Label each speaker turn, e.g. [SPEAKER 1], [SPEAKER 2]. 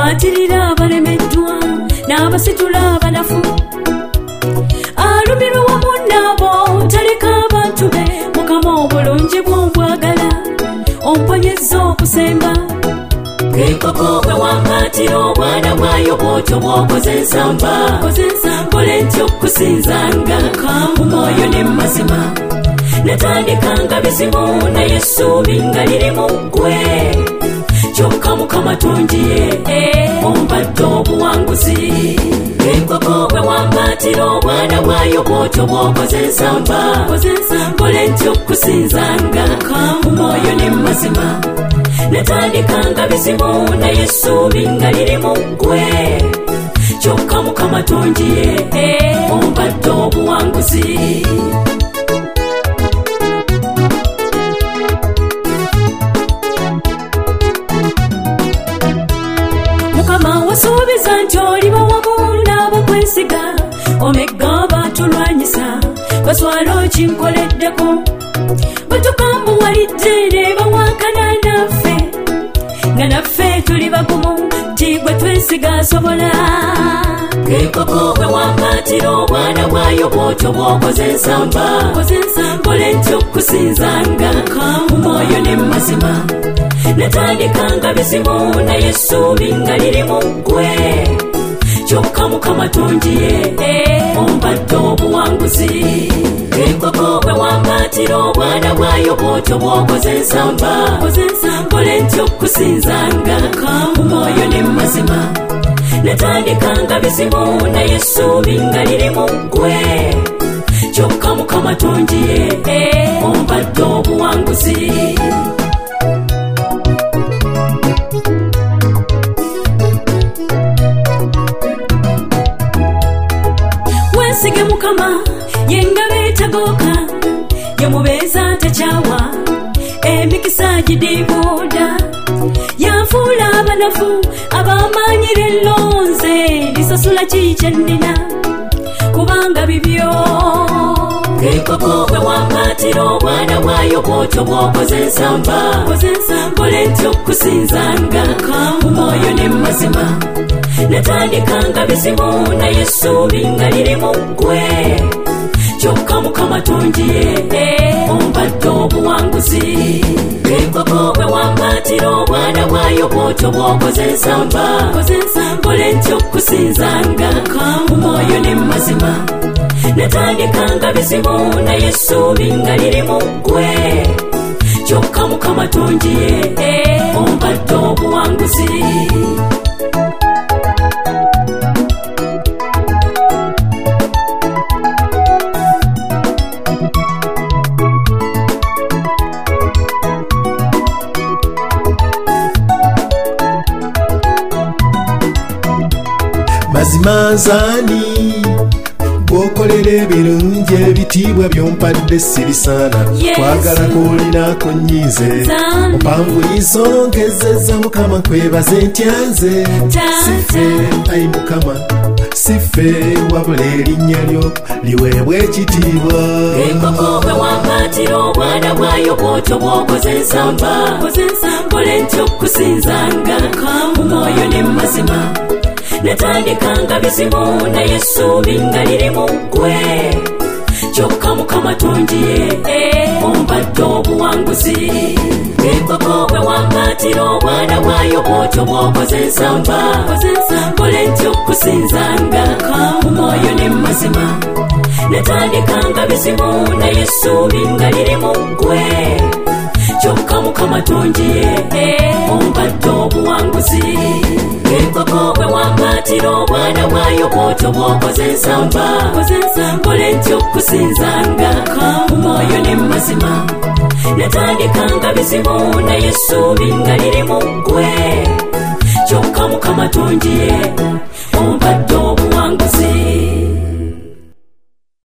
[SPEAKER 1] akwatirira abalemeddwa n'abasitula abanafu alumirwa wamu nabo taleka abantu be Mukama obulungi bw'obwagala omponyezza okusemba Kekoko bwe wambatira obwana bwayo bw'otyo bw'okoze ensamba Kole ntyo okusinzanga mu mwoyo ne mu mazima Natandikanga bizibu naye essuubi nga liri mu ggwe Kyokka Mukama tonjiye ompadde obuwanguzi Kekoko bwe wambatira obwana bwayo bw'otyo bw'okoze ensamba Kole ntyo okusinzanga mu mwoyo ne mu mazima Natandikanga bizibu naye essuubi nga liri mu ggwe Kyokka Mukama tonjiye ompadde obuwanguzi Mukama wasuubiza nti oliba wamu n'abakwesiga omegga batulwanyisa baswala okinkoleddeko batukambuwalidde ne bawakana naffe nga naffe tuli bagumu ti gwe twesiga asobola Kekoko bwe wambatira obwana bwayo bw'otyo bw'okoze ensamba Kole ntyo okusinzanga mu mwoyo ne mu mazima Natandikanga bizibu naye essuubi nga liri mu ggwe Kyokka Mukama tonjiye ompadde obuwanguzi Kekoko bwe wambatira obwana bwayo bw'otyo bw'okoze ensamba Kole ntyo okusinzanga mu mwoyo ne mu mazima Natandikanga bizibu naye essuubi nga liri mu ggwe Kyokka Mukama tonjiye ompadde obuwanguzi Weesige Mukama yengabe etagoka yemubeeza takyawa emikisa gidibuuda yafuula abanafu abamanyira ellonze lisasula kikyennina kubanga bibyo Kekoko bwe wambatira obwana bwayo bw'otyo bw'okoze ensamba Kole ntyo okusinzanga mu mwoyo ne mu mazima Natandikanga bizibu naye essuubi nga liri mu ggwe Kyokka Mukama tonjiye ompadde obuwanguzi Kekoko bwe wambatira obwana bwayo bw'otyo bw'okoze ensamba Kole ntyo okusinzanga mu mwoyo ne mu mazima Natandikanga bizibu naye essuubi nga liri mu ggwe Kyokka Mukama tonjiye ompadde obuwanguzi
[SPEAKER 2] Mazima nzani bw'okolera ebirungi ebitiibwa by'ompadde sibisaana kwagala k'olinako nnyize ompanguliza ongezeza Mukama nkwebaze ntyanze siffe ayi Mukama siffe wabula erinnya lyo liweebwa ekitiibwa
[SPEAKER 1] Kekoko bwe wambatira obwana bwayo bw'otyo bw'okoze ensamba Kole ntyo okusinzanga mu mwoyo ne mu mazima Natandikanga bizibu naye essuubi nga liri mu ggwe Kyokka Mukama tonjiye ompadde obuwanguzi Kekoko bwe wambatira obwana bwayo bw'otyo bw'okoze ensamba Kole ntyo okusinzanga mu mwoyo ne mu mazima Natandikanga bizibu naye essuubi nga liri mu ggwe Kyokka Mukama tonjiye ompadde obuwanguzi Kekoko bwe wambatira obwana bwayo bw'otyo bw'okoze ensamba Kole ntyo okusinzanga mu mwoyo ne mu mazima Natandikanga bizibu naye essuubi nga liri mu ggwe Kyokka Mukama tonjiye ompadde